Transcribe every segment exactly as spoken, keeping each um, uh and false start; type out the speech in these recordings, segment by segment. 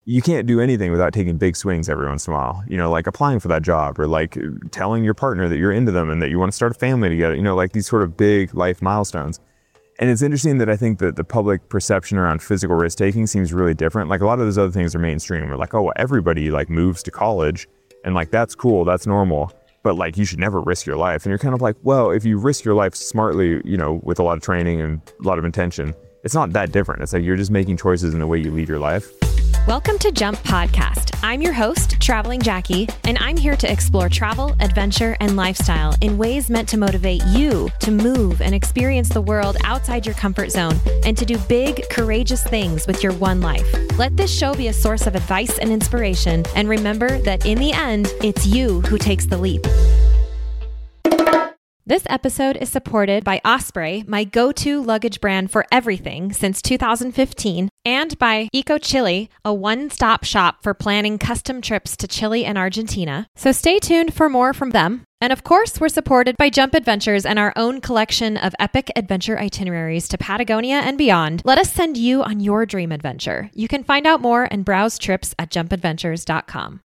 you can't do anything without taking big swings every once in a while, you know, like applying for that job or like telling your partner that you're into them and that you want to start a family together, you know, like these sort of big life milestones. And it's interesting that I think that the public perception around physical risk taking seems really different. Like a lot of those other things are mainstream. We're like, oh, everybody like moves to college and like, that's cool. That's normal. But like, you should never risk your life. And you're kind of like, well, if you risk your life smartly, you know, with a lot of training and a lot of intention, it's not that different. It's like, you're just making choices in the way you lead your life. Welcome to Jump Podcast. I'm your host, Traveling Jackie, and I'm here to explore travel, adventure, and lifestyle in ways meant to motivate you to move and experience the world outside your comfort zone and to do big, courageous things with your one life. Let this show be a source of advice and inspiration, and remember that in the end, it's you who takes the leap. This episode is supported by Osprey, my go-to luggage brand for everything since two thousand fifteen, and by Eco Chili, a one-stop shop for planning custom trips to Chile and Argentina. So stay tuned for more from them. And of course, we're supported by Jump Adventures and our own collection of epic adventure itineraries to Patagonia and beyond. Let us send you on your dream adventure. You can find out more and browse trips at jump adventures dot com.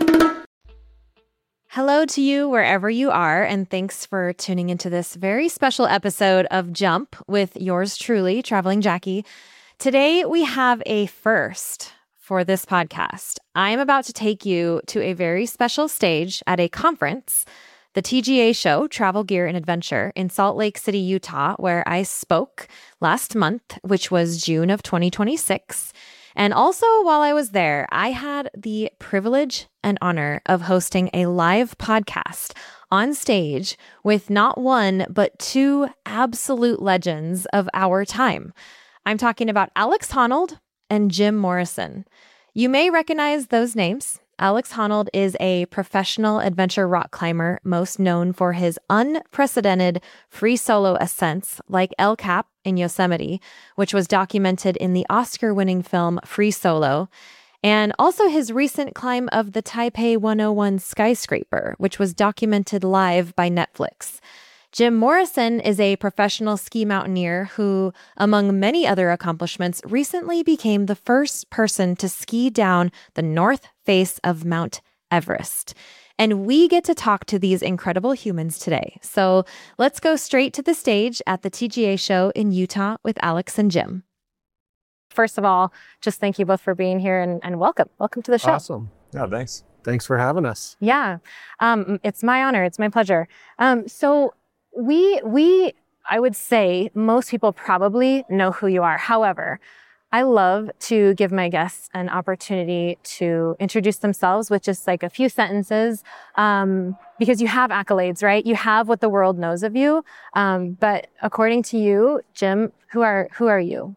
Hello to you wherever you are, and thanks for tuning into this very special episode of Jump with yours truly, Traveling Jackie. Today, we have a first for this podcast. I am about to take you to a very special stage at a conference, the T G A show, Travel, Gear, and Adventure, in Salt Lake City, Utah, where I spoke last month, which was June of twenty twenty-six. And also, while I was there, I had the privilege and honor of hosting a live podcast on stage with not one, but two absolute legends of our time. I'm talking about Alex Honnold and Jim Morrison. You may recognize those names. Alex Honnold is a professional adventure rock climber, most known for his unprecedented free solo ascents like El Cap in Yosemite, which was documented in the Oscar-winning film Free Solo, and also his recent climb of the Taipei one oh one skyscraper, which was documented live by Netflix. Jim Morrison is a professional ski mountaineer who, among many other accomplishments, recently became the first person to ski down the north face of Mount Everest. And we get to talk to these incredible humans today. So let's go straight to the stage at the T G A show in Utah with Alex and Jim. First of all, just thank you both for being here and, and welcome. Welcome to the show. Awesome. Yeah, thanks. Thanks for having us. Yeah, um, it's my honor. It's my pleasure. Um, so we, we, I would say most people probably know who you are. However, I love to give my guests an opportunity to introduce themselves with just like a few sentences, um, because you have accolades, right? You have what the world knows of you. Um, but according to you, Jim, who are who are you?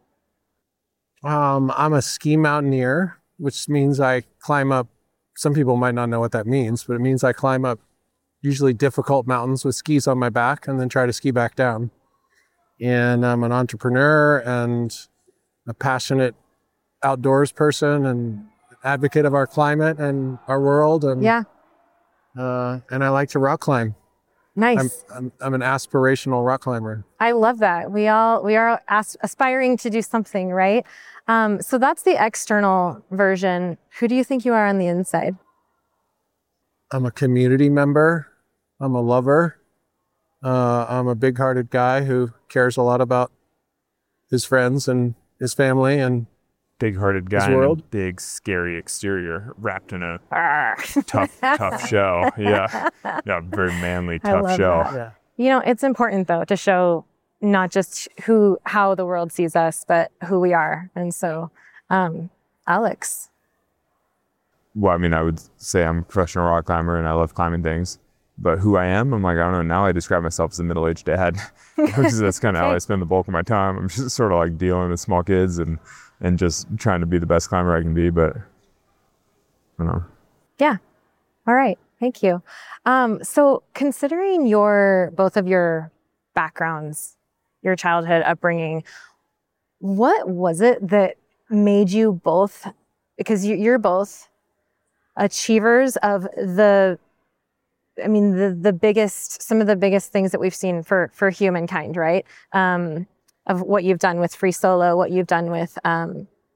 Um, I'm a ski mountaineer, which means I climb up. Some people might not know what that means, but it means I climb up usually difficult mountains with skis on my back and then try to ski back down. And I'm an entrepreneur and a passionate outdoors person and advocate of our climate and our world. And yeah, uh, and I like to rock climb. Nice. I'm, I'm, I'm an aspirational rock climber. I love that. We all we are as- aspiring to do something, right? Um, so that's the external version. Who do you think you are on the inside? I'm a community member. I'm a lover. Uh, I'm a big-hearted guy who cares a lot about his friends and his family and big-hearted guy his world. In a big, scary exterior wrapped in a tough, tough shell. Yeah, yeah, very manly, tough shell. Yeah. You know, it's important though to show not just who, how the world sees us, but who we are. And so, um, Alex. Well, I mean, I would say I'm a professional rock climber and I love climbing things. But who I am, I'm like, I don't know. Now I describe myself as a middle-aged dad because that's kind of how I spend the bulk of my time. I'm just sort of like dealing with small kids and, and just trying to be the best climber I can be. But I don't know. Yeah. All right. Thank you. Um, so considering your, both of your backgrounds, your childhood upbringing, what was it that made you both, because you, you're both achievers of the, I mean, the, the biggest, some of the biggest things that we've seen for, for humankind, right? Um, of what you've done with Free Solo, what you've done with, um,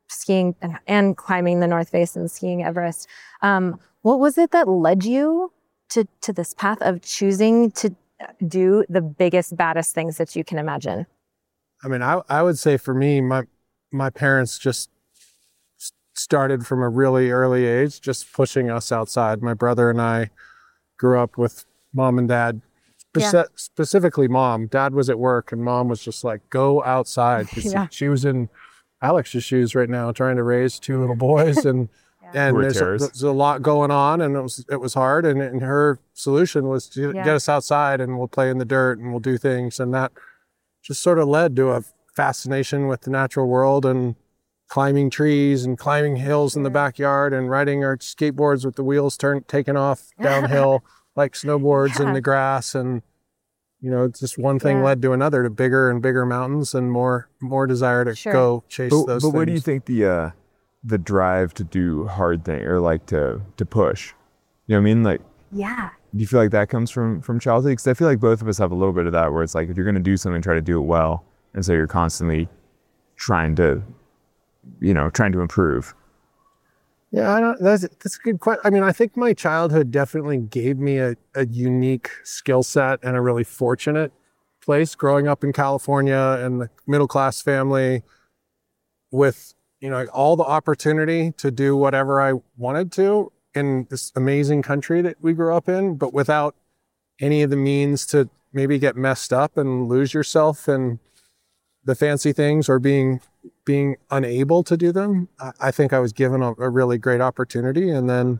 skiing and, and climbing the North Face and skiing Everest. Um, what was it that led you to, to this path of choosing to do the biggest, baddest things that you can imagine? I mean, I, I would say for me, my my parents just started from a really early age, just pushing us outside. My brother and I grew up with mom and dad, speci- yeah. specifically mom. Dad was at work and mom was just like, go outside. Yeah. She was in Alex's shoes right now, trying to raise two little boys. And yeah. and there's a, there's a lot going on, and it was it was hard. And, and her solution was to yeah. get us outside and we'll play in the dirt and we'll do things. And that just sort of led to a fascination with the natural world and climbing trees and climbing hills in the backyard and riding our skateboards with the wheels turned taken off downhill like snowboards yeah. in the grass. And you know, just one thing yeah. led to another, to bigger and bigger mountains and more more desire to sure. go chase but, those but things. What do you think the uh the drive to do hard thing, or like to to push, you know what I mean, like yeah do you feel like that comes from from childhood? Because I feel like both of us have a little bit of that, where it's like if you're going to do something, try to do it well. And so you're constantly trying to, you know, trying to improve. Yeah, I don't, that's, that's a good question. I mean, I think my childhood definitely gave me a, a unique skill set and a really fortunate place. Growing up in California and the middle-class family with, you know, all the opportunity to do whatever I wanted to in this amazing country that we grew up in, but without any of the means to maybe get messed up and lose yourself and the fancy things, or being being unable to do them. I, I think I was given a, a really great opportunity, and then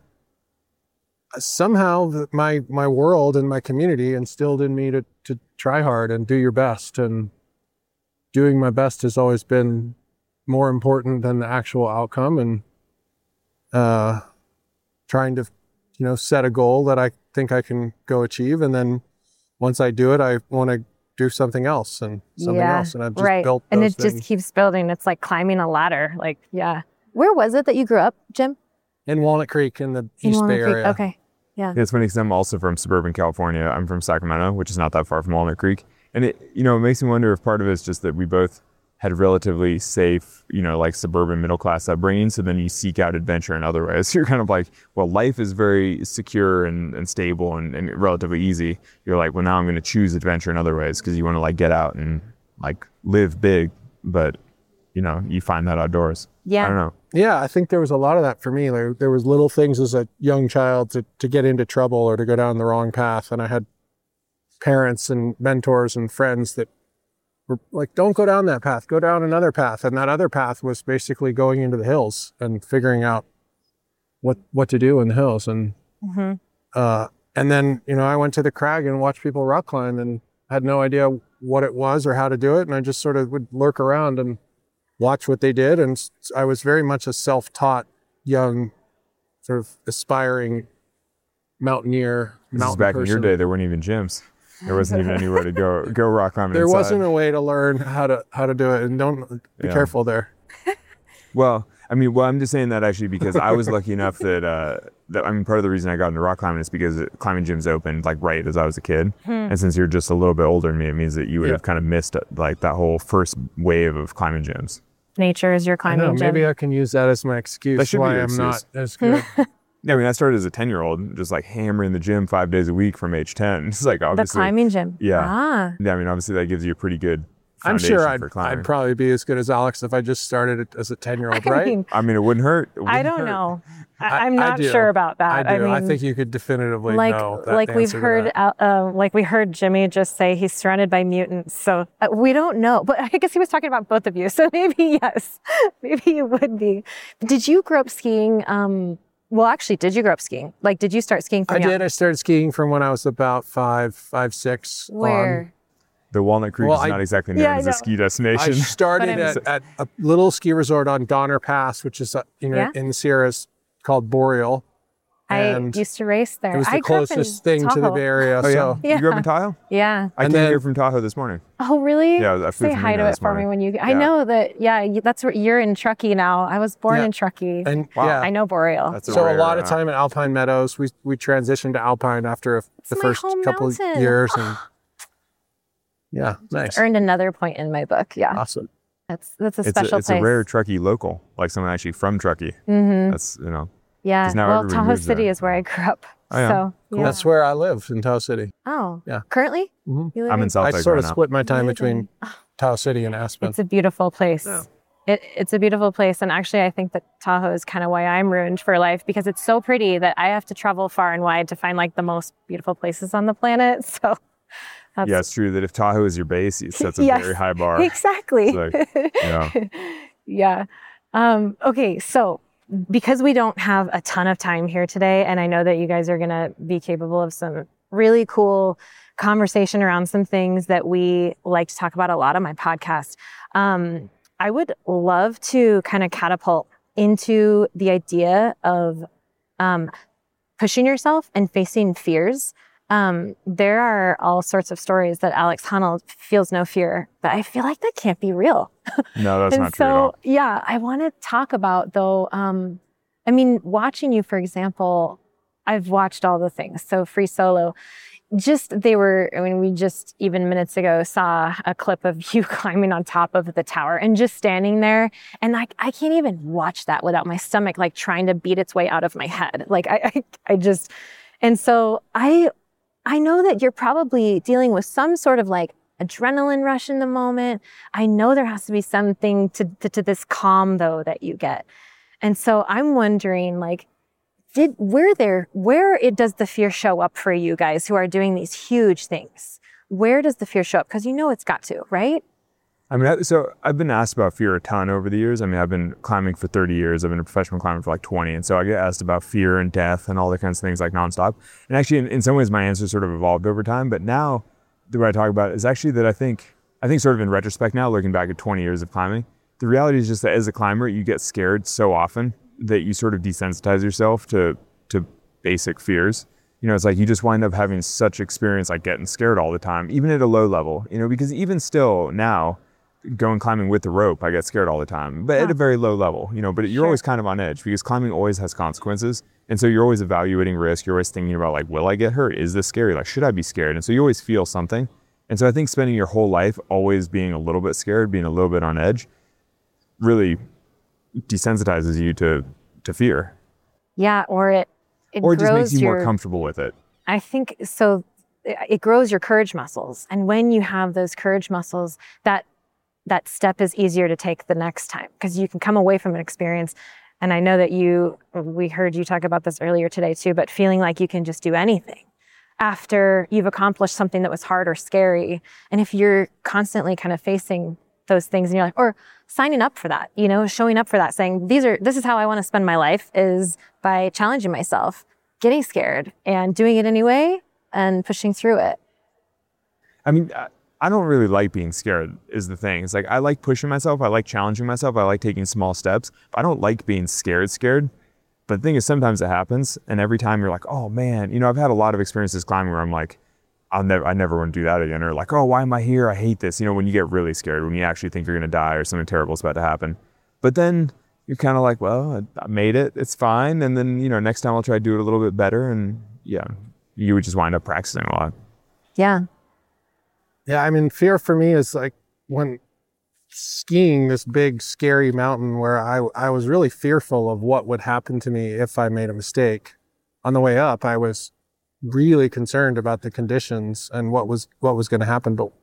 somehow the, my my world and my community instilled in me to to try hard and do your best. And doing my best has always been more important than the actual outcome. And uh, trying to, you know, set a goal that I think I can go achieve, and then once I do it, I want to do something else and something yeah, else. And I've just right. built those And it things. just keeps building. It's like climbing a ladder. Like, yeah. Where was it that you grew up, Jim? In Walnut Creek in the in East Walnut Bay Creek. area. Okay. Yeah. It's funny because I'm also from suburban California. I'm from Sacramento, which is not that far from Walnut Creek. And it, you know, it makes me wonder if part of it is just that we both had relatively safe, you know, like suburban middle class upbringing. So then you seek out adventure in other ways. So you're kind of like, well, life is very secure and, and stable and, and relatively easy. You're like, well, now I'm going to choose adventure in other ways because you want to like get out and like live big, but you know, you find that outdoors. Yeah. I don't know. Yeah, I think there was a lot of that for me. Like, there was little things as a young child to, to get into trouble or to go down the wrong path. And I had parents and mentors and friends that were like, don't go down that path, go down another path. And that other path was basically going into the hills and figuring out what what to do in the hills. And mm-hmm. uh, and then, you know, I went to the crag and watched people rock climb and had no idea what it was or how to do it. And I just sort of would lurk around and watch what they did. And I was very much a self-taught, young, sort of aspiring mountaineer. This mountain is back person. in your day, there weren't even gyms. There wasn't even anywhere to go go rock climbing There inside. wasn't a way to learn how to how to do it, and don't be Yeah. careful there. Well, I mean, well, I'm just saying that actually because I was lucky enough that, uh, that I mean, part of the reason I got into rock climbing is because climbing gyms opened like right as I was a kid. Hmm. And since you're just a little bit older than me, it means that you would Yeah. have kind of missed like that whole first wave of climbing gyms. Nature is your I climbing know, gym. maybe I can use that as my excuse That should be why your I'm not excuse. as good. Yeah, I mean, I started as a ten-year-old, just like hammering the gym five days a week from age ten. It's like the obviously, climbing gym. Yeah. Ah. yeah. I mean, obviously that gives you a pretty good I'm foundation sure I'd, for climbing. I'd probably be as good as Alex if I just started it as a ten-year-old, I right? mean, I mean, it wouldn't hurt. It I wouldn't don't hurt. know. I, I- I'm I not do. sure about that. I do. I, mean, think you could definitively like know that like we've answer to heard that. uh, uh, like we heard Jimmy just say he's surrounded by mutants, so uh, we don't know, but I guess he was talking about both of you, so maybe yes, maybe you would be. Did you grow up skiing? Um, well, actually, did you grow up skiing? Like, did you start skiing from I young? did. I started skiing from when I was about five, five, six. on. Where? The Walnut Creek Well, is I- not exactly known Yeah, I as a know. ski I destination. started But at, at a little ski resort on Donner Pass, which is uh, you know Yeah. in the Sierras called Boreal. I And used to race there. It was the I grew up in closest thing to the Tahoe. Bay Area. Oh, yeah? So Yeah. You grew up in Tahoe? Yeah. I And came then- here from Tahoe this morning. Oh, really? Yeah, I flew Say from hi Reno to it this for me morning. when you. I Yeah. know that. Yeah, you, that's where you're in Truckee now. I was born Yeah. in Truckee. and Wow. yeah, I know Boreal. That's so a rare, lot of uh, time at Alpine Meadows. We we transitioned to Alpine after a, the my first home couple mountain. years, and yeah, nice, Earned another point in my book. Yeah. awesome. That's that's a It's special a, it's place. a rare Truckee local, like someone actually from Truckee. Mm-hmm. That's, you know. Yeah. now Well, everybody Tahoe moves City there. is where I grew up. Oh, yeah. So Cool. yeah. That's where I live, in Tahoe City. Oh. Yeah. Currently? Mhm. You live I'm in South I Lake sort right of now. split my time Amazing. between Tahoe City and Aspen. It's a beautiful place. Yeah. It, it's a beautiful place. And actually, I think that Tahoe is kind of why I'm ruined for life, because it's so pretty that I have to travel far and wide to find like the most beautiful places on the planet. So that's, Yeah, it's true that if Tahoe is your base, it sets a Yes, very high bar. exactly. It's like, yeah. Yeah. Um, okay. So because we don't have a ton of time here today, and I know that you guys are going to be capable of some really cool conversation around some things that we like to talk about a lot on my podcast, um, I would love to kind of catapult into the idea of um, pushing yourself and facing fears. Um, there are all sorts of stories that Alex Honnold feels no fear, but I feel like that can't be real. No, that's and not so, true at all. yeah, I want to talk about though, um, I mean, watching you, for example, I've watched all the things. So Free Solo, just they were, I mean, we just even minutes ago saw a clip of you climbing on top of the tower and just standing there. And like, I can't even watch that without my stomach, like trying to beat its way out of my head. Like I, I, I just, and so I, I know that you're probably dealing with some sort of like adrenaline rush in the moment. I know there has to be something to, to, to this calm though that you get. And so I'm wondering, like, did where there where it does the fear show up for you guys who are doing these huge things? Where does the fear show up? Because you know it's got to, right? I mean, I- so I've been asked about fear a ton over the years. I mean, I've been climbing for thirty years. I've been a professional climber for like twenty. And so I get asked about fear and death and all the kinds of things like nonstop. And actually, in, in some ways, my answer sort of evolved over time. But now, the way I talk about it is actually that I think, I think sort of in retrospect now, looking back at twenty years of climbing, the reality is just that as a climber, you get scared so often that you sort of desensitize yourself to, to basic fears. You know, it's like you just wind up having such experience like getting scared all the time, even at a low level, you know, because even still now, going climbing with the rope, I get scared all the time, but Huh. at a very low level, you know, but you're Sure. always kind of on edge because climbing always has consequences. And so you're always evaluating risk. You're always thinking about like, will I get hurt? Is this scary? Like, should I be scared? And so you always feel something. And so I think spending your whole life always being a little bit scared, being a little bit on edge, really desensitizes you to, to fear. Yeah, or it it Or it just grows makes you your, more comfortable with it. I think so. It it grows your courage muscles, and when you have those courage muscles, that that step is easier to take the next time because you can come away from an experience. And I know that you, we heard you talk about this earlier today too, but feeling like you can just do anything after you've accomplished something that was hard or scary. And if you're constantly kind of facing those things and you're like, or signing up for that, you know, showing up for that, saying, these are, this is how I want to spend my life, is by challenging myself, getting scared and doing it anyway and pushing through it. I mean, I, I don't really like being scared is the thing. It's like, I like pushing myself. I like challenging myself. I like taking small steps. But I don't like being scared, scared. But the thing is, sometimes it happens. And every time you're like, oh man, you know, I've had a lot of experiences climbing where I'm like, I'll never, I never want to do that again. Or like, oh, why am I here? I hate this. You know, when you get really scared, when you actually think you're going to die or something terrible is about to happen. But then you're kind of like, well, I made it. It's fine. And then, you know, next time I'll try to do it a little bit better. And yeah, you would just wind up practicing a lot. Yeah. Yeah, I mean, fear for me is like when skiing this big, scary mountain where I, I was really fearful of what would happen to me if I made a mistake. On the way up, I was really concerned about the conditions and what was what was going to happen. But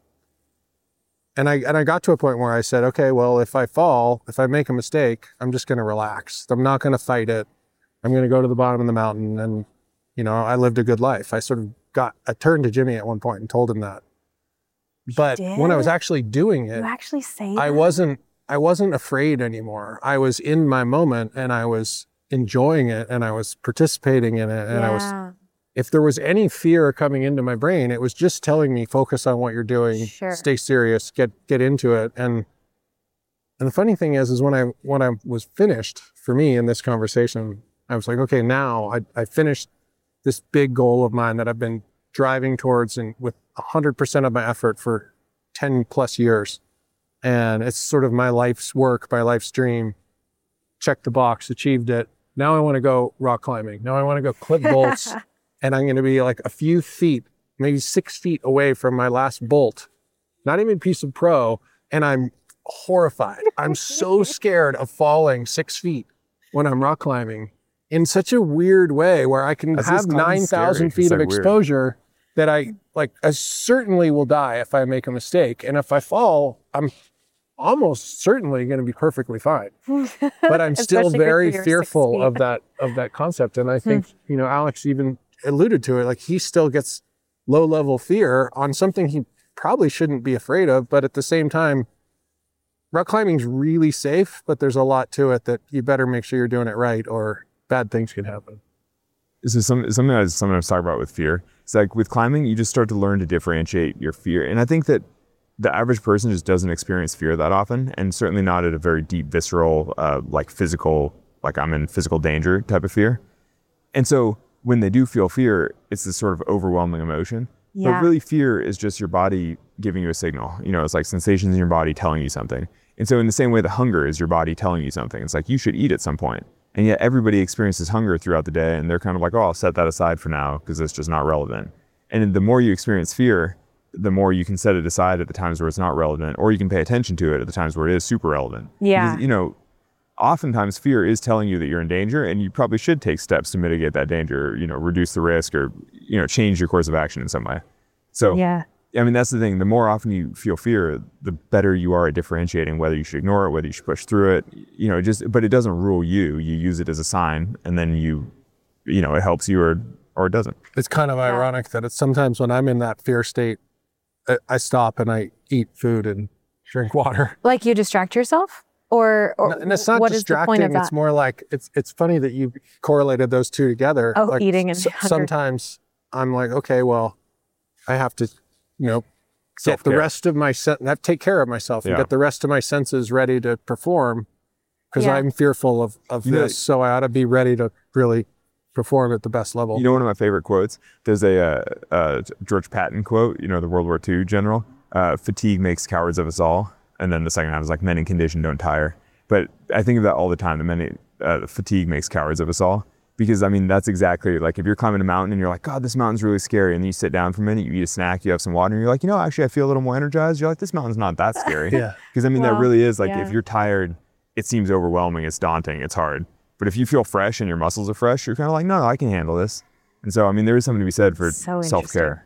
and I and I got to a point where I said, okay, well, if I fall, if I make a mistake, I'm just going to relax. I'm not going to fight it. I'm going to go to the bottom of the mountain, and you know, I lived a good life. I sort of got. I turned to Jimmy at one point and told him that. But You when I was did? actually doing it, You actually say I that? wasn't I wasn't afraid anymore. I was in my moment and I was enjoying it and I was participating in it. And yeah. I was, if there was any fear coming into my brain, it was just telling me, focus on what you're doing, Sure. stay serious, get get into it. And and the funny thing is, is when I when I was finished for me in this conversation, I was like, okay, now I, I finished this big goal of mine that I've been driving towards and with one hundred percent of my effort for ten plus years. And it's sort of my life's work, my life's dream. Check the box, achieved it. Now I want to go rock climbing. Now I want to go clip bolts. And I'm going to be like a few feet, maybe six feet away from my last bolt, not even piece of pro. And I'm horrified. I'm so scared of falling six feet when I'm rock climbing in such a weird way where I can That's have just kinda nine thousand scary. feet It's, of like, weird. exposure that I like, I certainly will die if I make a mistake. And if I fall, I'm almost certainly going to be perfectly fine. But I'm still Especially good very for your fearful six of feet. that, of that concept. And I think, you know, Alex even alluded to it, like he still gets low level fear on something he probably shouldn't be afraid of. But at the same time, rock climbing's really safe, but there's a lot to it that you better make sure you're doing it right or bad things can happen. This is some, something I sometimes talk about with fear. It's like with climbing, you just start to learn to differentiate your fear. And I think that the average person just doesn't experience fear that often, and certainly not at a very deep, visceral, uh, like physical, like I'm in physical danger type of fear. And so when they do feel fear, it's this sort of overwhelming emotion. Yeah. But really fear is just your body giving you a signal. You know, it's like sensations in your body telling you something. And so in the same way, the hunger is your body telling you something. It's like you should eat at some point. And yet everybody experiences hunger throughout the day, and they're kind of like, oh, I'll set that aside for now because it's just not relevant. And the more you experience fear, the more you can set it aside at the times where it's not relevant, or you can pay attention to it at the times where it is super relevant. Yeah. Because, you know, oftentimes fear is telling you that you're in danger, and you probably should take steps to mitigate that danger, you know, reduce the risk, or, you know, change your course of action in some way. So, Yeah. I mean, that's the thing. The more often you feel fear, the better you are at differentiating whether you should ignore it, whether you should push through it, you know, just, but it doesn't rule you. You use it as a sign, and then you, you know, it helps you or, or it doesn't. It's kind of ironic that it's sometimes when I'm in that fear state, I- I stop and I eat food and drink water. Like you distract yourself? Or, or And it's not what is the distracting. point of that? It's more like, it's it's funny that you correlated those two together. Oh, like eating and s- hunger. sometimes I'm like, okay, well, I have to, you know, get the Self-care. rest of my sen- I have to take care of myself and Yeah. get the rest of my senses ready to perform because Yeah. I'm fearful of, of You know- this. So I ought to be ready to really perform at the best level. You know, one of my favorite quotes, there's a uh, uh, George Patton quote, you know, the World War Two general, uh, fatigue makes cowards of us all. And then the second half is like, men in condition don't tire. But I think of that all the time, the men, uh, fatigue makes cowards of us all. Because, I mean, that's exactly, like, if you're climbing a mountain and you're like, God, this mountain's really scary, and then you sit down for a minute, you eat a snack, you have some water, and you're like, you know, actually, I feel a little more energized. You're like, this mountain's not that scary. Yeah. Because, I mean, Well, that really is, like, yeah. if you're tired, it seems overwhelming, it's daunting, it's hard. But if you feel fresh and your muscles are fresh, you're kind of like, no, no, I can handle this. And so, I mean, there is something to be said for So self-care.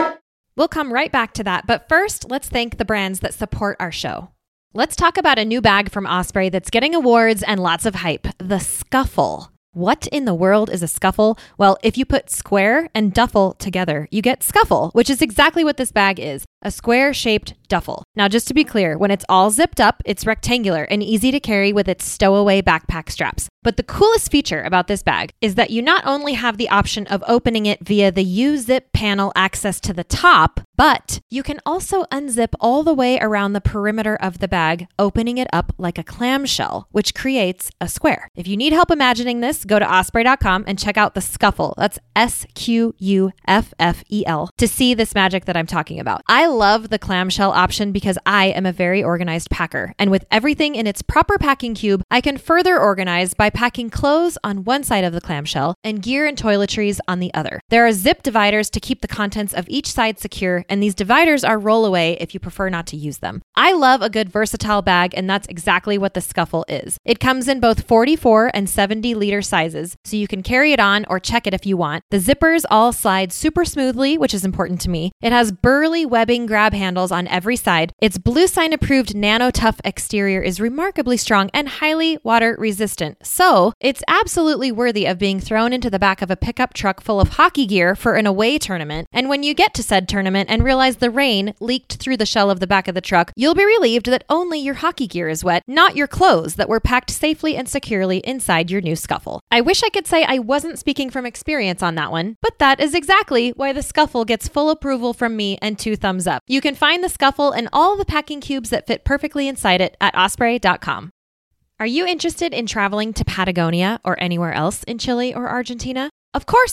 We'll come right back to that. But first, let's thank the brands that support our show. Let's talk about a new bag from Osprey that's getting awards and lots of hype, the Scuffle. What in the world is a scuffle? Well, if you put square and duffel together, you get Scuffle, which is exactly what this bag is, a square-shaped duffel. Now, just to be clear, when it's all zipped up, it's rectangular and easy to carry with its stowaway backpack straps. But the coolest feature about this bag is that you not only have the option of opening it via the U-zip panel access to the top, but you can also unzip all the way around the perimeter of the bag, opening it up like a clamshell, which creates a square. If you need help imagining this, go to osprey dot com and check out the Scuffle. That's S Q U F F E L to see this magic that I'm talking about. I love the clamshell option because I am a very organized packer. And with everything in its proper packing cube, I can further organize by packing clothes on one side of the clamshell and gear and toiletries on the other. There are zip dividers to keep the contents of each side secure, and these dividers are roll away if you prefer not to use them. I love a good versatile bag, and that's exactly what the Scuffle is. It comes in both forty-four and seventy liter sizes, so you can carry it on or check it if you want. The zippers all slide super smoothly, which is important to me. It has burly webbing grab handles on every side. Its Blue Sign approved Nano Tough exterior is remarkably strong and highly water resistant. So it's absolutely worthy of being thrown into the back of a pickup truck full of hockey gear for an away tournament. And when you get to said tournament and realize the rain leaked through the shell of the back of the truck, you'll be relieved that only your hockey gear is wet, not your clothes that were packed safely and securely inside your new Scuffle. I wish I could say I wasn't speaking from experience on that one, but that is exactly why the Scuffle gets full approval from me and two thumbs up. You can find the Scuffle and all the packing cubes that fit perfectly inside it at osprey dot com. Are you interested in traveling to Patagonia or anywhere else in Chile or Argentina? Of course you are.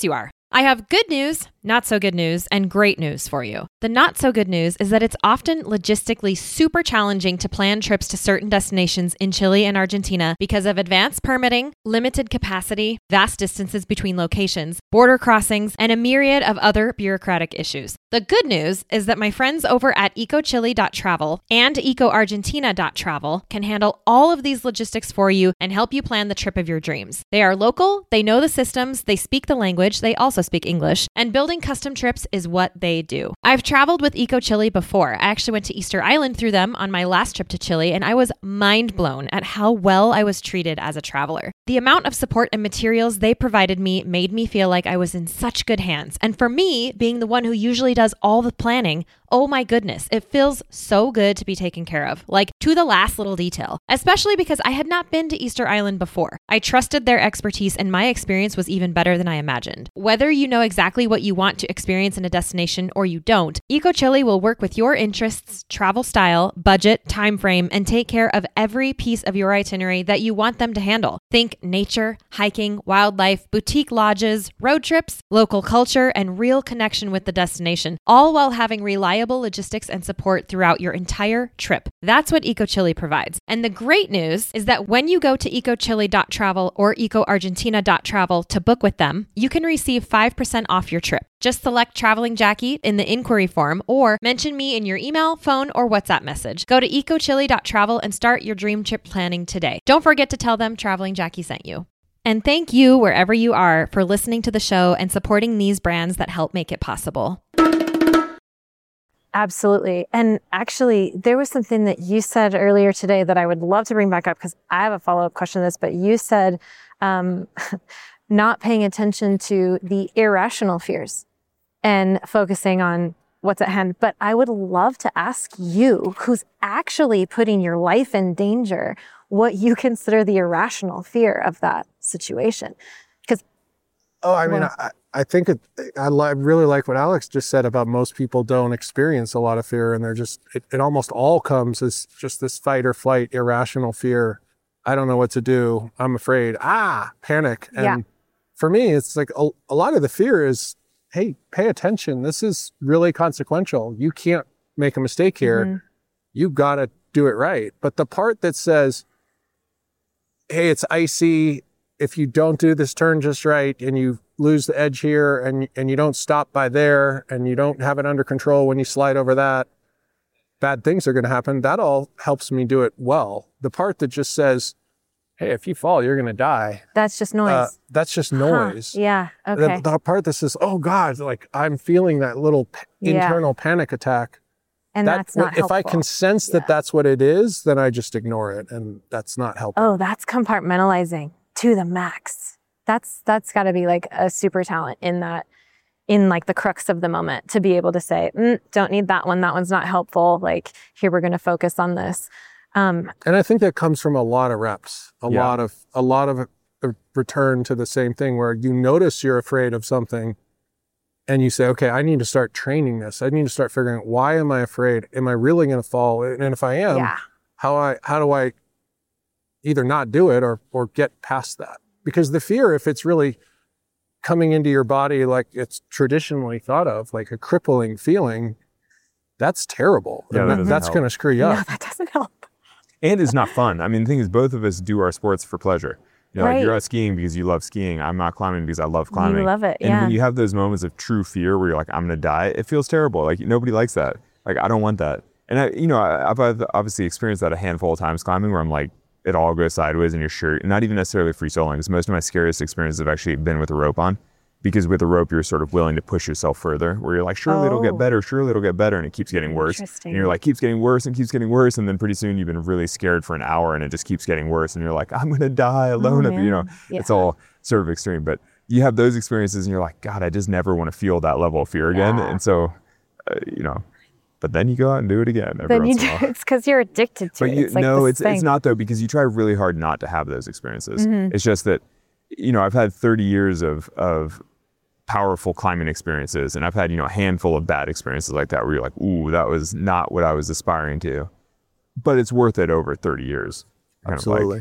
I have good news, not so good news, and great news for you. The not so good news is that it's often logistically super challenging to plan trips to certain destinations in Chile and Argentina because of advanced permitting, limited capacity, vast distances between locations, border crossings, and a myriad of other bureaucratic issues. The good news is that my friends over at eco chile dot travel and eco argentina dot travel can handle all of these logistics for you and help you plan the trip of your dreams. They are local, they know the systems, they speak the language, they also speak English, and building custom trips is what they do. I've traveled with EcoChile before. I actually went to Easter Island through them on my last trip to Chile, and I was mind blown at how well I was treated as a traveler. The amount of support and materials they provided me made me feel like I was in such good hands. And for me, being the one who usually does all the planning, oh my goodness, it feels so good to be taken care of, like to the last little detail, especially because I had not been to Easter Island before. I trusted their expertise and my experience was even better than I imagined. Whether you know exactly what you want to experience in a destination or you don't, EcoChile will work with your interests, travel style, budget, time frame, and take care of every piece of your itinerary that you want them to handle. Think nature, hiking, wildlife, boutique lodges, road trips, local culture, and real connection with the destination, all while having reliable logistics and support throughout your entire trip. That's what EcoChile provides. And the great news is that when you go to eco chile dot travel or eco argentina dot travel to book with them, you can receive five percent off your trip. Just select Traveling Jackie in the inquiry form or mention me in your email, phone, or WhatsApp message. Go to eco chile dot travel and start your dream trip planning today. Don't forget to tell them Traveling Jackie sent you. And thank you, wherever you are, for listening to the show and supporting these brands that help make it possible. Absolutely. And actually, there was something that you said earlier today that I would love to bring back up because I have a follow-up question to this, but you said um, not paying attention to the irrational fears and focusing on what's at hand. But I would love to ask you, who's actually putting your life in danger, what you consider the irrational fear of that situation. Because Oh, I mean, well, I, I think it, I li- really like what Alex just said about most people don't experience a lot of fear and they're just, it, it almost all comes as just this fight or flight, irrational fear. I don't know what to do. I'm afraid. Ah, panic. And Yeah. for me, it's like a, a lot of the fear is, hey, pay attention. This is really consequential. You can't make a mistake here. Mm-hmm. You got to do it right. But the part that says, hey, it's icy. If you don't do this turn just right and you lose the edge here and, and you don't stop by there and you don't have it under control when you slide over that, bad things are going to happen. That all helps me do it well. The part that just says, hey, if you fall, you're going to die. that's just noise. Uh, that's just noise. Huh. Yeah. Okay. The, the part that says, oh God, like I'm feeling that little p- Yeah. internal panic attack. and That- that's not if helpful. I can sense that Yeah. that's what it is, then I just ignore it. And that's not helpful. Oh, that's compartmentalizing to the max. That's that's got to be like a super talent in that, in like the crux of the moment to be able to say, mm, don't need that one. That one's not helpful. Like here, we're going to focus on this. Um, And I think that comes from a lot of reps, a Yeah. lot of a lot of a return to the same thing where you notice you're afraid of something and you say, okay, I need to start training this. I need to start figuring out, why am I afraid? Am I really going to fall? And if I am, yeah. how I how do I either not do it or or get past that? Because the fear, if it's really coming into your body like it's traditionally thought of, like a crippling feeling, that's terrible. Yeah, And that that- doesn't that's help. going to screw you No, up. that doesn't help. And it's not fun. I mean, the thing is, both of us do our sports for pleasure. You know, like Right. you're out skiing because you love skiing. I'm not climbing because I love climbing. You love it. And Yeah. when you have those moments of true fear where you're like, I'm going to die, it feels terrible. Like nobody likes that. Like, I don't want that. And I, you know, I- I've I've obviously experienced that a handful of times climbing where I'm like, it all goes sideways and you're sure, not even necessarily free soloing, because most of my scariest experiences have actually been with a rope on. Because with a rope, you're sort of willing to push yourself further, where you're like, surely it'll Oh. get better, surely it'll get better, and it keeps getting worse. Interesting. And you're like, keeps getting worse and keeps getting worse, and then pretty soon you've been really scared for an hour, and it just keeps getting worse, and you're like, I'm gonna die alone. Oh, At the-" you know, man. Yeah. it's all sort of extreme. But you have those experiences, and you're like, God, I just never want to feel that level of fear again. Yeah. And so, uh, you know, but then you go out and do it again every Then you once in do, a while. it's because you're addicted to But it. you, It's like no, this it's thing. it's not though, because you try really hard not to have those experiences. Mhm. It's just that, you know, I've had thirty years of of powerful climbing experiences, and I've had, you know, a handful of bad experiences like that where you're like, ooh, that was not what I was aspiring to. But it's worth it over thirty years. Kind of Absolutely. like,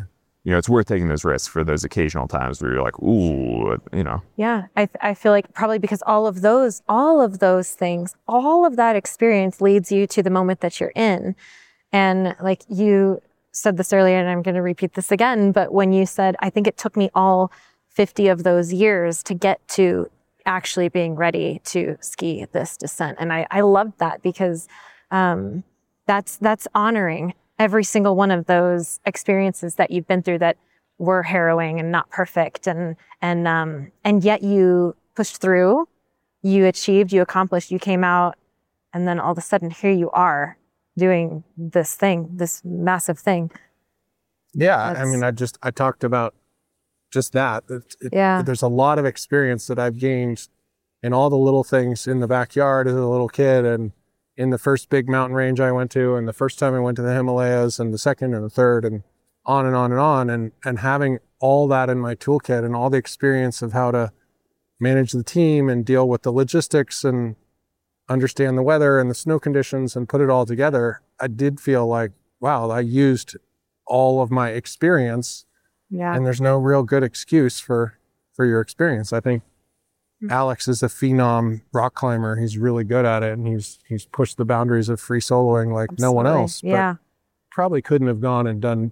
you know, it's worth taking those risks for those occasional times where you're like, ooh, you know. Yeah, I, th- I feel like probably because all of those, all of those things, all of that experience leads you to the moment that you're in. And like you said this earlier, and I'm going to repeat this again, but when you said, I think it took me all fifty of those years to get to actually being ready to ski this descent. And I, I loved that because um, that's that's honoring every single one of those experiences that you've been through that were harrowing and not perfect. And, and, um, and yet you pushed through, you achieved, you accomplished, you came out, and then all of a sudden here you are doing this thing, this massive thing. Yeah. That's- I mean, I just, I talked about just that. It, it, Yeah. There's a lot of experience that I've gained in all the little things in the backyard as a little kid, and in the first big mountain range I went to, and the first time I went to the Himalayas, and the second and the third, and on and on and on. And, and having all that in my toolkit and all the experience of how to manage the team and deal with the logistics and understand the weather and the snow conditions and put it all together, I did feel like, wow, I used all of my experience, Yeah. and there's no real good excuse for, for your experience. I think Alex is a phenom rock climber. He's really good at it, and he's he's pushed the boundaries of free soloing like no one Absolutely. else. But Yeah. probably couldn't have gone and done.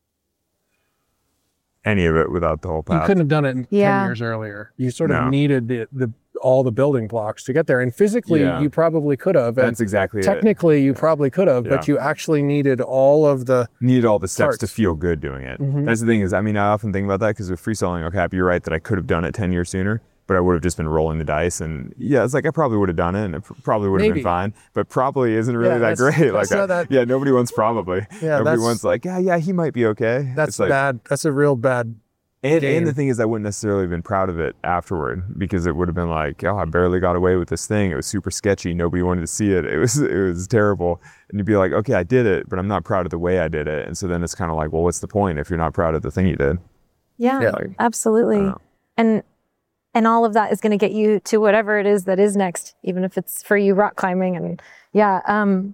Any of it without the whole You path. couldn't have done it in Yeah. ten years earlier. You sort of No. needed the the all the building blocks to get there, and physically Yeah. you probably could have. And That's exactly it. technically you probably could have, but Yeah. you actually needed all of the. Needed all the steps to Parts. feel good doing it. Mhm. That's the thing is, I mean, I often think about that because with free soloing, okay, you're right that I could have done it ten years sooner, but I would have just been rolling the dice. And yeah, it's like I probably would have done it, and it pr- probably would have Maybe. been fine, but probably isn't really Yeah, that that's- great. Like, that's not I- that- yeah, nobody wants probably. Yeah, nobody that's- wants like, yeah, yeah, he might be okay. That's It's like, bad. That's a real bad. And, game. and the thing is, I wouldn't necessarily have been proud of it afterward because it would have been like, oh, I barely got away with this thing. It was super sketchy. Nobody wanted to see it. It was it was terrible. And you'd be like, okay, I did it, but I'm not proud of the way I did it. And so then it's kind of like, well, what's the point if you're not proud of the thing you did? Yeah, Yeah. absolutely. Uh, And and all of that is going to get you to whatever it is that is next, even if it's for you rock climbing. And yeah, um,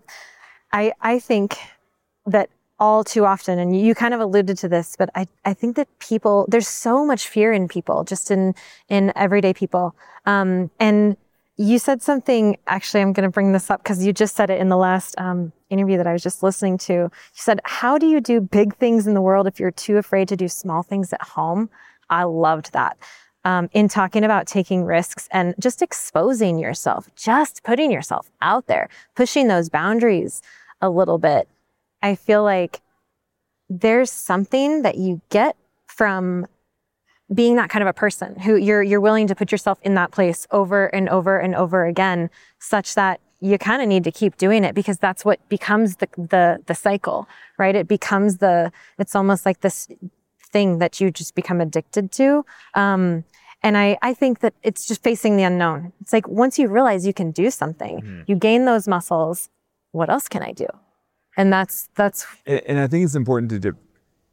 I I think that all too often, and you kind of alluded to this, but I, I think that people, there's so much fear in people, just in in everyday people. Um, and you said something, actually, I'm going to bring this up because you just said it in the last um, interview that I was just listening to. You said, how do you do big things in the world if you're too afraid to do small things at home? I loved that. Um, in talking about taking risks and just exposing yourself, just putting yourself out there, pushing those boundaries a little bit. I feel like there's something that you get from being that kind of a person who you're you're willing to put yourself in that place over and over and over again, such that you kind of need to keep doing it because that's what becomes the the the cycle, right? It becomes the it's almost like this thing that you just become addicted to. Um, and I, I think that it's just facing the unknown. It's like once you realize you can do something, Mhm. you gain those muscles. What else can I do? And that's that's And, and I think it's important to dip.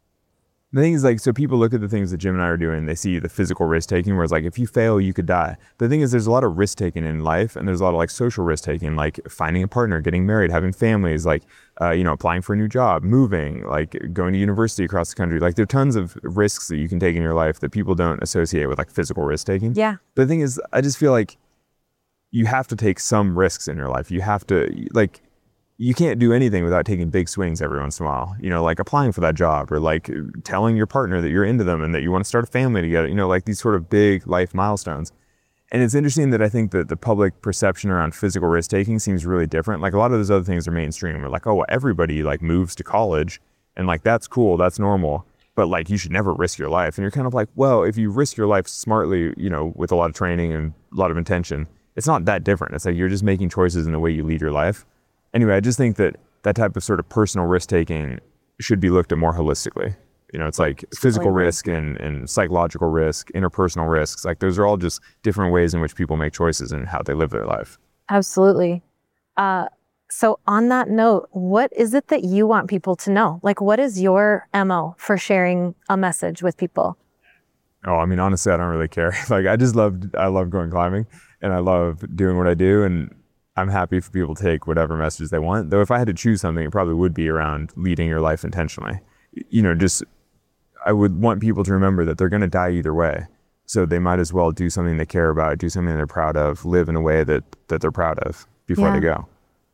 The thing is, like, so people look at the things that Jim and I are doing, they see the physical risk taking, where it's like, if you fail, you could die. The thing is, there's a lot of risk taking in life, and there's a lot of like social risk taking, like finding a partner, getting married, having families, like, uh, you know, applying for a new job, moving, like going to university across the country. Like, there are tons of risks that you can take in your life that people don't associate with like physical risk taking. yeah. But the thing is, I just feel like you have to take some risks in your life. You have to, like, you can't do anything without taking big swings every once in a while, you know, like applying for that job or like telling your partner that you're into them and that you want to start a family together, you know, like these sort of big life milestones. And it's interesting that I think that the public perception around physical risk taking seems really different. Like a lot of those other things are mainstream. We're like, oh, well, everybody like moves to college and like, that's cool. That's normal. But like, you should never risk your life. And you're kind of like, well, if you risk your life smartly, you know, with a lot of training and a lot of intention, it's not that different. It's like, you're just making choices in the way you lead your life. Anyway, I just think that that type of sort of personal risk taking should be looked at more holistically. You know, it's like physical Totally. risk and, and psychological risk, interpersonal risks. Like those are all just different ways in which people make choices and how they live their life. Absolutely. Uh, so on that note, what is it that you want people to know? Like, what is your M O for sharing a message with people? Oh, I mean, honestly, I don't really care. Like, I just love, I love going climbing and I love doing what I do. And I'm happy for people to take whatever messages they want. Though if I had to choose something, it probably would be around leading your life intentionally. You know, just I would want people to remember that they're going to die either way. So they might as well do something they care about, do something they're proud of, live in a way that, that they're proud of before Yeah. they go.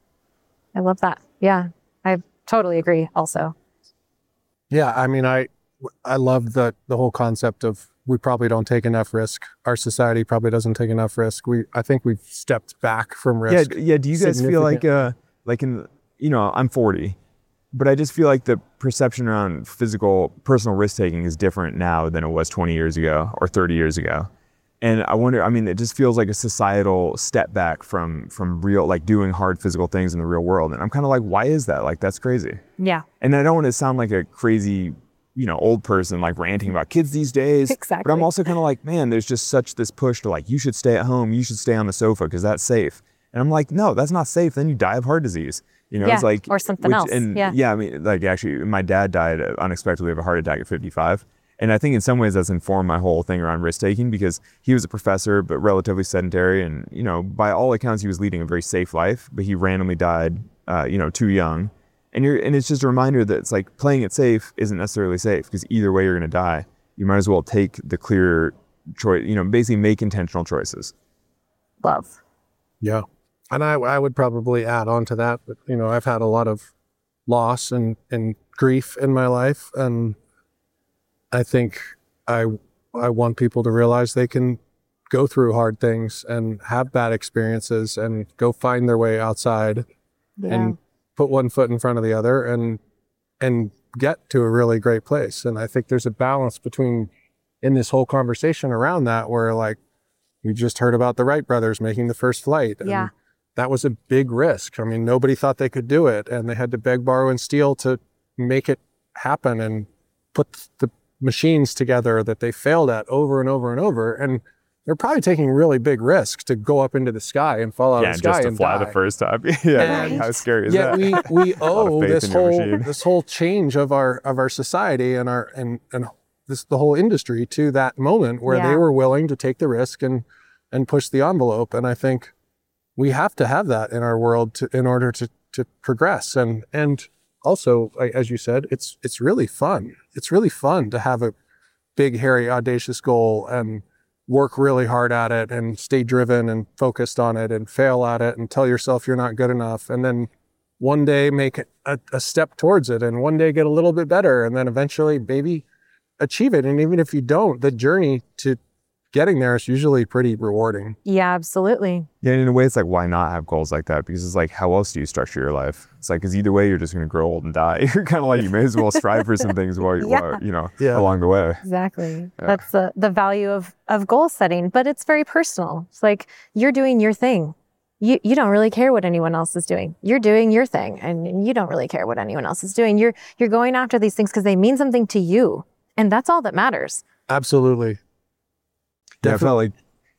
I love that. Yeah, I totally agree also. Yeah, I mean, I I love the the whole concept of we probably don't take enough risk. Our society probably doesn't take enough risk. We I think we've stepped back from Yeah, risk. d- yeah. Do you guys feel like, uh, like in, you know, I'm forty, but I just feel like the perception around physical, personal risk taking is different now than it was twenty years ago or thirty years ago. And I wonder, I mean, it just feels like a societal step back from from real, like doing hard physical things in the real world. And I'm kind of like, why is that? Like, that's crazy. Yeah, And I don't want to sound like a crazy, you know, old person like ranting about kids these days. Exactly. But I'm also kind of like, man, there's just such this push to like, you should stay at home, you should stay on the sofa because that's safe. And I'm like, no, that's not safe. Then you die of heart disease. You know, Yeah, it's like or something else. And Yeah. yeah, I mean, like actually, my dad died unexpectedly of a heart attack at fifty-five. And I think in some ways that's informed my whole thing around risk taking because he was a professor, but relatively sedentary. And, you know, by all accounts, he was leading a very safe life, but he randomly died, uh, you know, too young. And you're, and it's just a reminder that it's like playing it safe isn't necessarily safe because either way you're going to die. You might as well take the clear choice, you know, basically make intentional choices. love. Yeah. And I, I would probably add on to that, but, you know, I've had a lot of loss and, and grief in my life. And I think I, I want people to realize they can go through hard things and have bad experiences and go find their way outside Yeah. and put one foot in front of the other and, and get to a really great place. And I think there's a balance between in this whole conversation around that, where like, we just heard about the Wright brothers making the first flight. And Yeah. that was a big risk. I mean, nobody thought they could do it. And they had to beg, borrow, and steal to make it happen and put the machines together that they failed at over and over and over. And they're probably taking really big risks to go up into the sky and fall out Yeah, of and the sky just to and fly die. the first time. yeah, And how scary is Yet that? we we owe faith this in your whole machine. this whole change of our of our society and our and and this the whole industry to that moment where Yeah. they were willing to take the risk and and push the envelope. And I think we have to have that in our world to, in order to to progress. And and also, like, as you said, it's it's really fun. It's really fun to have a big, hairy, audacious goal and work really hard at it and stay driven and focused on it and fail at it and tell yourself you're not good enough. And then one day make a, a step towards it and one day get a little bit better. And then eventually maybe achieve it. And even if you don't, the journey to getting there is usually pretty rewarding. Yeah, absolutely. Yeah, and in a way, it's like, why not have goals like that? Because it's like, how else do you structure your life? It's like, because either way, you're just going to grow old and die. You're kind of like, you may as well strive for some things while, you Yeah. while you know, Yeah. along the way. Exactly. Yeah. That's the, the value of, of goal setting, but it's very personal. It's like you're doing your thing. You, you don't really care what anyone else is doing. You're doing your thing and you don't really care what anyone else is doing. You're, you're going after these things because they mean something to you. And that's all that matters. Absolutely. Yeah, I felt like,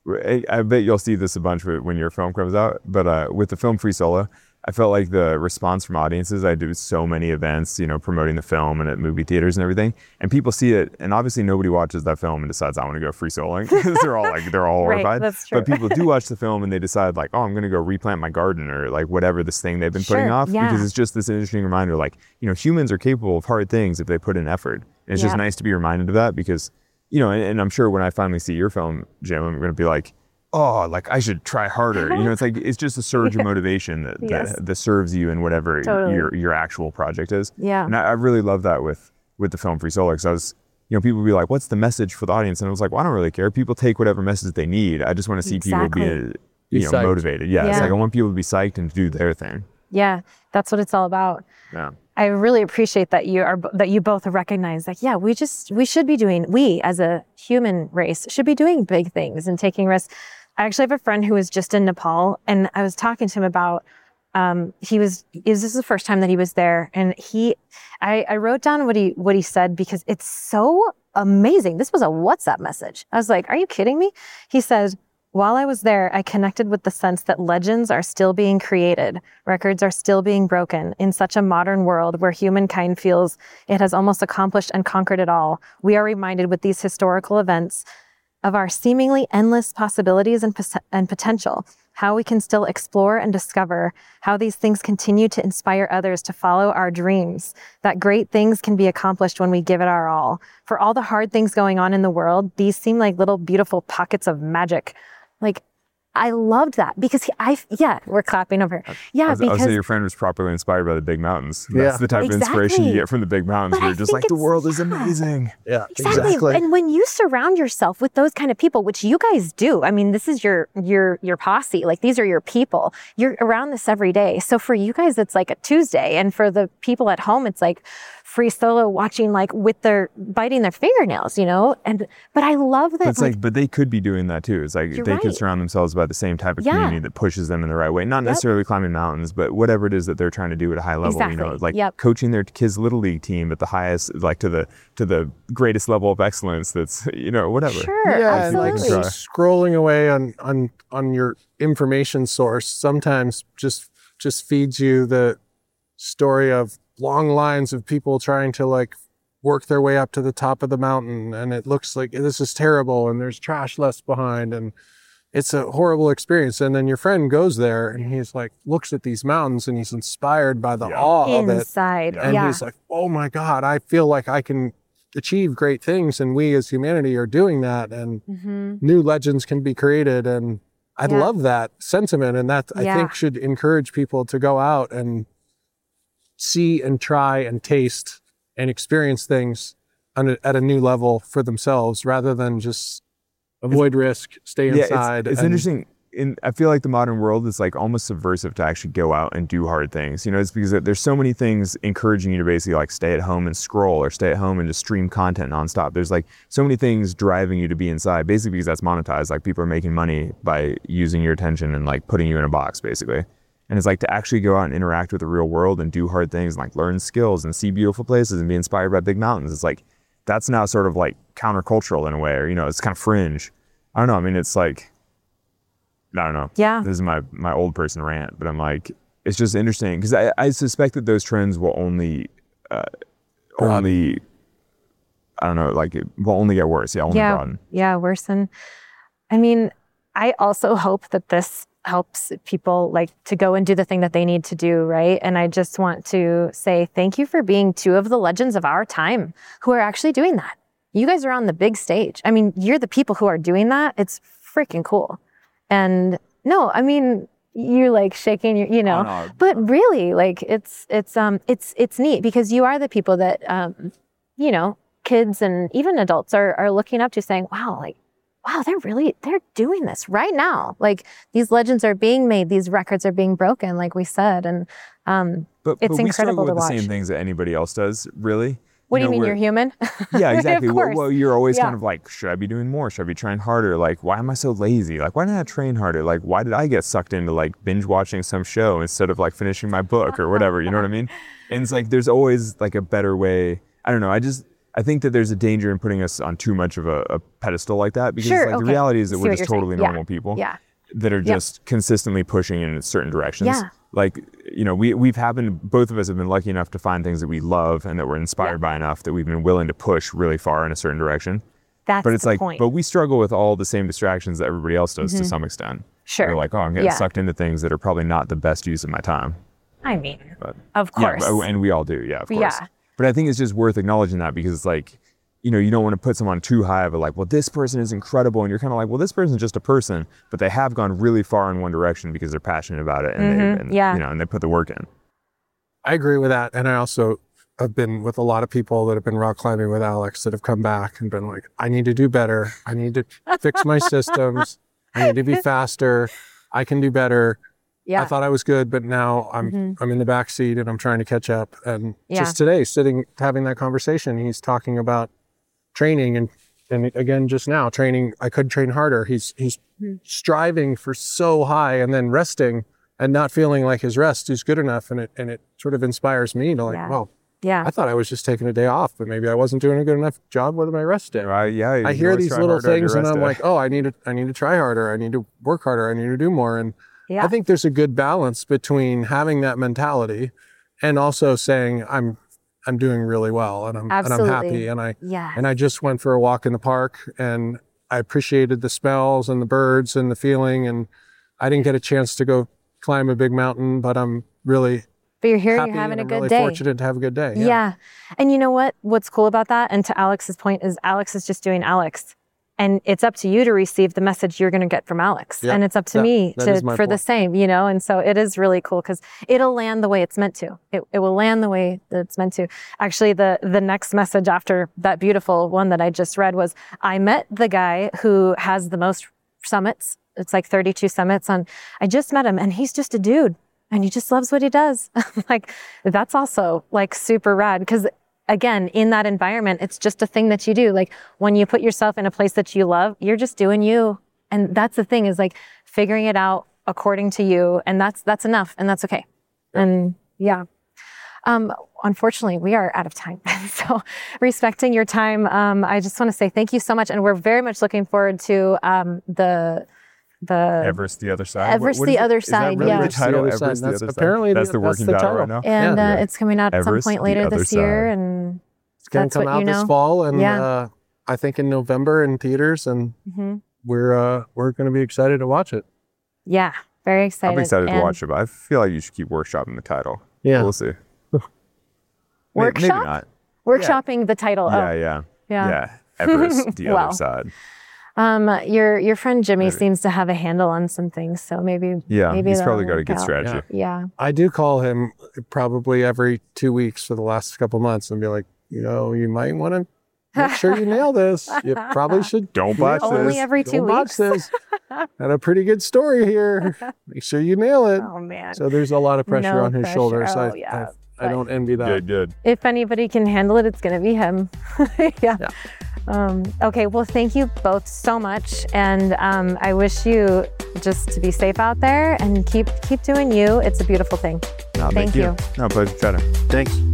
I I bet you'll see this a bunch with- when your film comes out, but uh, with the film Free Solo, I felt like the response from audiences, I do so many events, you know, promoting the film and at movie theaters and everything, and people see it, and obviously nobody watches that film and decides I want to go free soloing, because they're all like, they're all Right, horrified. that's true. But people do watch the film and they decide like, oh, I'm going to go replant my garden or like whatever this thing they've been putting Sure, off, yeah. because it's just this interesting reminder, like, you know, humans are capable of hard things if they put in effort. And it's Yeah. just nice to be reminded of that because, you know, and, and I'm sure when I finally see your film, Jim, I'm going to be like, oh, like I should try harder. You know, it's like, it's just a surge of motivation that, Yes. that, that serves you in whatever Totally. your, your actual project is. Yeah. And I, I really love that with, with the film Free Solo, because I was, you know, people would be like, what's the message for the audience? And I was like, well, I don't really care. People take whatever message they need. I just want to see people be, Exactly. uh, Be you know, psyched. motivated. Yeah, It's Yeah. like, I want people to be psyched and to do their thing. Yeah, that's what it's all about. Yeah. I really appreciate that you are that you both recognize like, yeah, we just we should be doing we as a human race should be doing big things and taking risks. I actually have a friend who was just in Nepal, and I was talking to him about um, he was is this is the first time that he was there, and he I, I wrote down what he what he said because it's so amazing. This was a WhatsApp message. I was like, are you kidding me? He said, while I was there, I connected with the sense that legends are still being created, records are still being broken. In such a modern world where humankind feels it has almost accomplished and conquered it all, we are reminded with these historical events of our seemingly endless possibilities and, pos- and potential. how we can still explore and discover, how these things continue to inspire others to follow our dreams, that great things can be accomplished when we give it our all. For all the hard things going on in the world, these seem like little beautiful pockets of magic. Like, I loved that because he, I, yeah, we're clapping over. Yeah, I was, because I would say your friend was properly inspired by the big mountains. That's Yeah. the type of inspiration you Exactly. get from the big mountains. But Where I you're just think like, the it's- world is yeah. amazing. Yeah, Exactly. And when you surround yourself with those kind of people, which you guys do, I mean, this is your your your posse. Like, these are your people. You're around this every day. So for you guys, it's like a Tuesday, and for the people at home, it's like free solo watching, like with their biting their fingernails, you know. And but I love that. But it's like, like, but they could be doing that too. It's like You're they could right. surround themselves by the same type of Yeah. community that pushes them in the right way. Not Yep. necessarily climbing mountains, but whatever it is that they're trying to do at a high level. You know, Exactly. like Yep. coaching their kids' little league team at the highest, like to the to the greatest level of excellence. That's, you know, whatever. sure, Yeah, and like absolutely. Try. scrolling away on on on your information source sometimes just just feeds you the story of long lines of people trying to like work their way up to the top of the mountain, and it looks like this is terrible and there's trash left behind and it's a horrible experience. And then your friend goes there and he's like looks at these mountains and he's inspired by the Yeah. awe of it. Inside, And yeah. he's like, oh my God, I feel like I can achieve great things. And we as humanity are doing that. And hmm new legends can be created. And I Yeah. love that sentiment. And that I Yeah. think should encourage people to go out and see and try and taste and experience things on a, at a new level for themselves rather than just avoid risk, stay Yeah, inside. it's, it's and- interesting. In, I feel like the modern world is like almost subversive to actually go out and do hard things. You know, it's because there's so many things encouraging you to basically like stay at home and scroll, or stay at home and just stream content nonstop. There's like so many things driving you to be inside, basically because that's monetized. Like people are making money by using your attention and like putting you in a box, basically. And it's like to actually go out and interact with the real world and do hard things and like learn skills and see beautiful places and be inspired by big mountains. It's like, that's now sort of like countercultural in a way, or, you know, it's kind of fringe. I don't know. I mean, it's like, I don't know. Yeah. This is my, my old person rant, but I'm like, it's just interesting because I, I suspect that those trends will only, uh, only, I don't know, like it will only get worse. Yeah, only yeah, broaden. yeah, worsen. I mean, I also hope that this helps people like to go and do the thing that they need to do, right? And I just want to say thank you for being two of the legends of our time who are actually doing that. You guys are on the big stage. I mean, you're the people who are doing that. It's freaking cool. And no, I mean, you're like shaking your, you know, Oh, no. but really like it's, it's, um, it's, it's neat because you are the people that, um, you know, kids and even adults are, are looking up to saying, wow, like, wow, they're really, they're doing this right now. Like these legends are being made, these records are being broken, like we said. And, um, But, It's but we struggle incredible to with the watch. same things that anybody else does, really. what do you know, mean we're- you're human? Yeah, exactly. Of well, course. well, you're always Yeah. kind of like, should I be doing more? Should I be trying harder? Like, why am I so lazy? Like, why didn't I train harder? Like, why did I get sucked into like binge watching some show instead of like finishing my book or whatever? You know what I mean? And it's like, there's always like a better way. I don't know. I just, I think that there's a danger in putting us on too much of a, a pedestal like that because Sure, like the okay. reality is that See we're what just you're saying. totally Yeah. normal people Yeah. that are Yep. just consistently pushing in certain directions. Yeah. Like, you know, we, we've happened, both of us have been lucky enough to find things that we love and that we're inspired Yeah. by enough that we've been willing to push really far in a certain direction. That's But it's the like, point. but we struggle with all the same distractions that everybody else does to some extent. Sure. We're like, oh, I'm getting Yeah. sucked into things that are probably not the best use of my time. I mean, But of yeah, course. but- and we all do, yeah, of course. Yeah. But I think it's just worth acknowledging that because it's like, you know, you don't want to put someone too high of a like, well, this person is incredible. And you're kind of like, well, this person's just a person, but they have gone really far in one direction because they're passionate about it and, Mhm, they, and yeah. you know, and they put the work in. I agree with that. And I also have been with a lot of people that have been rock climbing with Alex that have come back and been like, I need to do better. I need to fix my systems. I need to be faster. I can do better. yeah. I thought I was good, but now I'm Mhm. I'm in the back seat and I'm trying to catch up. And Yeah. just today, sitting having that conversation, he's talking about training and and again just now training. I could train harder. He's he's Mhm. striving for so high and then resting and not feeling like his rest is good enough. And it and it sort of inspires me to like, Yeah. well, yeah. I thought I was just taking a day off, but maybe I wasn't doing a good enough job with my rest day. Right? Yeah. you I can hear always these try little harder on your things and rest I'm day. like, oh, I need to I need to try harder. I need to work harder. I need to do more. And Yeah. I think there's a good balance between having that mentality and also saying I'm I'm doing really well and I'm and I'm Absolutely. happy and I yeah. and I just went for a walk in the park and I appreciated the smells and the birds and the feeling and I didn't get a chance to go climb a big mountain, but I'm really But you're here, happy you're having and a I'm good really day. fortunate to have a good day. Yeah. Yeah. And you know what? What's cool about that? And to Alex's point is Alex is just doing Alex. And it's up to you to receive the message you're going to get from Alex. Yeah. And it's up to Yeah, me that to is my for the point. same, you know? And so it is really cool because it'll land the way it's meant to. It, it will land the way that it's meant to. Actually, the, the next message after that beautiful one that I just read was, I met the guy who has the most summits. It's like thirty-two summits on, I just met him and he's just a dude and he just loves what he does. Like, that's also like super rad because again, in that environment, it's just a thing that you do. Like when you put yourself in a place that you love, you're just doing you. And that's the thing is like figuring it out according to you. And that's, that's enough and that's okay. Yeah. And yeah. Um, unfortunately, we are out of time. So respecting your time, um, I just want to say thank you so much. And we're very much looking forward to um, the the Everest the other side. Everest What- what the is it? other Is that side, really yeah. the Everest the title? other side. Everest the That's other side. apparently That's the- the that's working the title title. right now. and Yeah. uh, it's coming out at some Everest point the later Other this year. Side. And It's going That's to come what out you this know. fall and Yeah. uh, I think in November in theaters and mhm. we're uh, we're going to be excited to watch it. yeah, very excited. I'm excited to And watch it, but I feel like you should keep workshopping the title. Yeah. We'll see. May- Maybe Workshop? not. Workshopping the title. Yeah, oh, yeah. yeah. Yeah. Everest, the Wow. other side. Um, your your friend Jimmy Maybe. seems to have a handle on some things, so maybe Yeah, maybe he's that'll probably got a work good out. strategy. Yeah. I do call him probably every two weeks for the last couple months and be like, you know, you might want to make sure you nail this. You probably should. Don't botch Only this. every two Don't botch weeks. this. Had a pretty good story here. Make sure you nail it. Oh man. So there's a lot of pressure No on his pressure. shoulders. Oh, I, yeah. I, I don't envy that. Good, good. If anybody can handle it, it's going to be him. yeah. Yeah. Um, okay. Well, thank you both so much, and um, I wish you just to be safe out there and keep keep doing you. It's a beautiful thing. No, Thank you. No, pleasure chatting. Thanks.